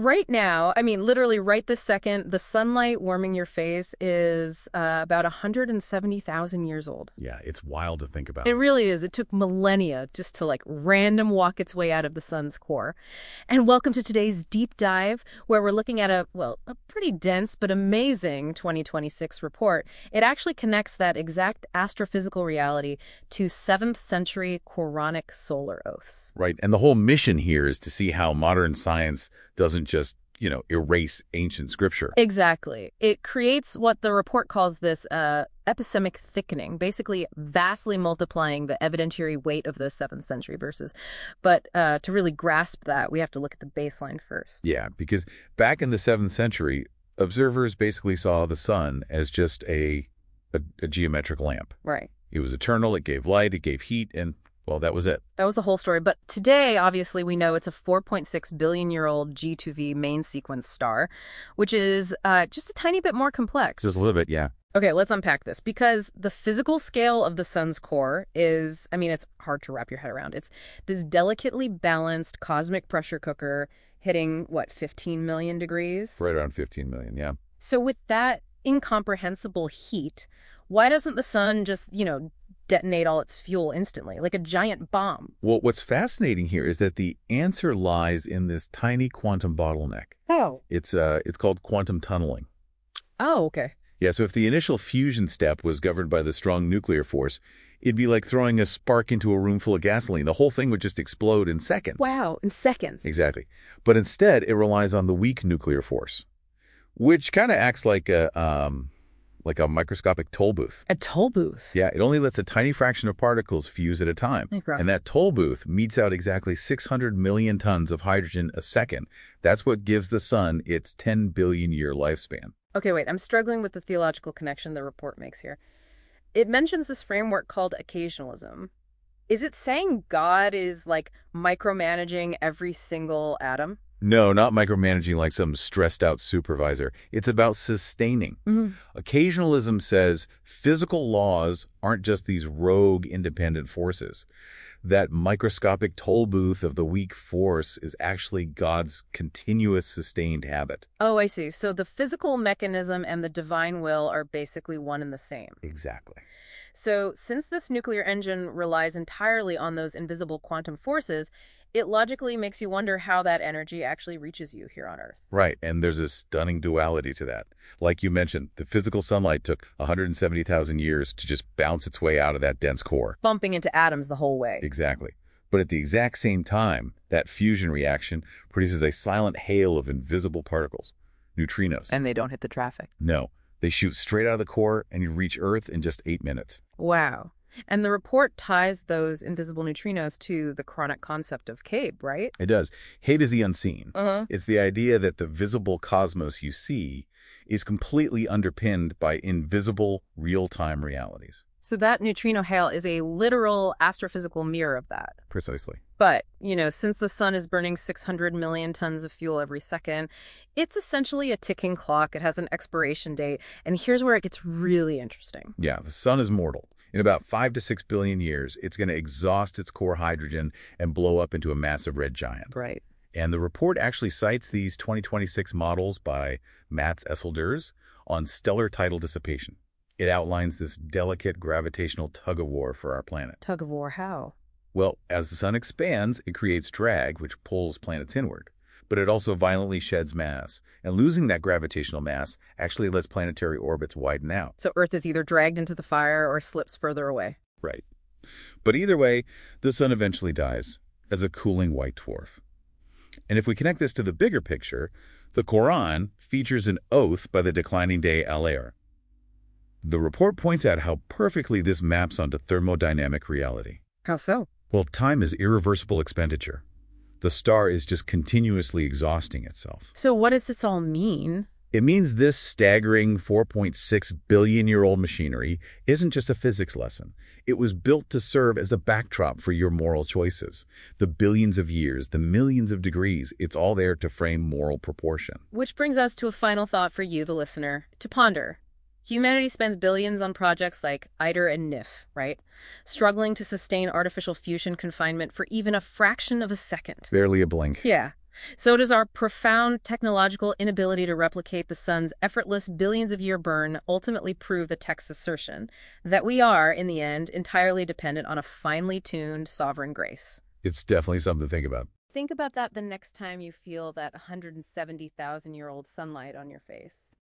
Right now, I mean, literally right this second, the sunlight warming your face is about 170,000 years old. Yeah, it's wild to think about. It really is. It took millennia just to like random walk its way out of the sun's core. And welcome to today's deep dive, where we're looking at a pretty dense but amazing 2026 report. It actually connects that exact astrophysical reality to 7th century Quranic solar oaths. Right. And the whole mission here is to see how modern science doesn't just, erase ancient scripture. Exactly. It creates what the report calls this epistemic thickening, basically vastly multiplying the evidentiary weight of those 7th century verses. But to really grasp that, we have to look at the baseline first. Yeah, because back in the 7th century, observers basically saw the sun as just a geometric lamp. Right. It was eternal, it gave light, it gave heat, and, well, that was it. That was the whole story. But today, obviously, we know it's a 4.6 billion-year-old G2V main sequence star, which is just a tiny bit more complex. Just a little bit, yeah. Okay, let's unpack this, because the physical scale of the sun's core is, it's hard to wrap your head around. It's this delicately balanced cosmic pressure cooker hitting, 15 million degrees? Right around 15 million, yeah. So with that incomprehensible heat, why doesn't the sun just, detonate all its fuel instantly, like a giant bomb? Well, what's fascinating here is that the answer lies in this tiny quantum bottleneck. Oh. It's called quantum tunneling. Oh, okay. Yeah, so if the initial fusion step was governed by the strong nuclear force, it'd be like throwing a spark into a room full of gasoline. The whole thing would just explode in seconds. Wow, in seconds. Exactly. But instead, it relies on the weak nuclear force, which kind of acts like a microscopic toll booth. A toll booth? Yeah, it only lets a tiny fraction of particles fuse at a time. Okay. And that toll booth meets out exactly 600 million tons of hydrogen a second. That's what gives the sun its 10 billion year lifespan. Okay, wait, I'm struggling with the theological connection the report makes here. It mentions this framework called occasionalism. Is it saying God is, micromanaging every single atom? No, not micromanaging like some stressed-out supervisor. It's about sustaining. Mm-hmm. Occasionalism says physical laws aren't just these rogue independent forces. That microscopic toll booth of the weak force is actually God's continuous sustained habit. Oh, I see. So the physical mechanism and the divine will are basically one and the same. Exactly. So since this nuclear engine relies entirely on those invisible quantum forces, it logically makes you wonder how that energy actually reaches you here on Earth. Right, and there's a stunning duality to that. Like you mentioned, the physical sunlight took 170,000 years to just bounce its way out of that dense core. Bumping into atoms the whole way. Exactly. But at the exact same time, that fusion reaction produces a silent hail of invisible particles, neutrinos. And they don't hit the traffic. No, they shoot straight out of the core and you reach Earth in just 8 minutes. Wow. And the report ties those invisible neutrinos to the Quranic concept of Cabe, right? It does. Hate is the unseen. Uh-huh. It's the idea that the visible cosmos you see is completely underpinned by invisible, real-time realities. So that neutrino hail is a literal astrophysical mirror of that. Precisely. But, since the sun is burning 600 million tons of fuel every second, it's essentially a ticking clock. It has an expiration date. And here's where it gets really interesting. Yeah, the sun is mortal. In about 5 to 6 billion years, it's going to exhaust its core hydrogen and blow up into a massive red giant. Right. And the report actually cites these 2026 models by Mats Esselders on stellar tidal dissipation. It outlines this delicate gravitational tug-of-war for our planet. Tug-of-war how? Well, as the sun expands, it creates drag, which pulls planets inward. But it also violently sheds mass, and losing that gravitational mass actually lets planetary orbits widen out. So Earth is either dragged into the fire or slips further away. Right. But either way, the sun eventually dies as a cooling white dwarf. And if we connect this to the bigger picture, the Quran features an oath by the declining day Al-Air. The report points out how perfectly this maps onto thermodynamic reality. How so? Well, time is irreversible expenditure. The star is just continuously exhausting itself. So what does this all mean? It means this staggering 4.6 billion-year-old machinery isn't just a physics lesson. It was built to serve as a backdrop for your moral choices. The billions of years, the millions of degrees, it's all there to frame moral proportion. Which brings us to a final thought for you, the listener, to ponder. Humanity spends billions on projects like ITER and NIF, right? Struggling to sustain artificial fusion confinement for even a fraction of a second. Barely a blink. Yeah. So does our profound technological inability to replicate the sun's effortless billions-of-year burn ultimately prove the text's assertion that we are, in the end, entirely dependent on a finely tuned sovereign grace. It's definitely something to think about. Think about that the next time you feel that 170,000-year-old sunlight on your face.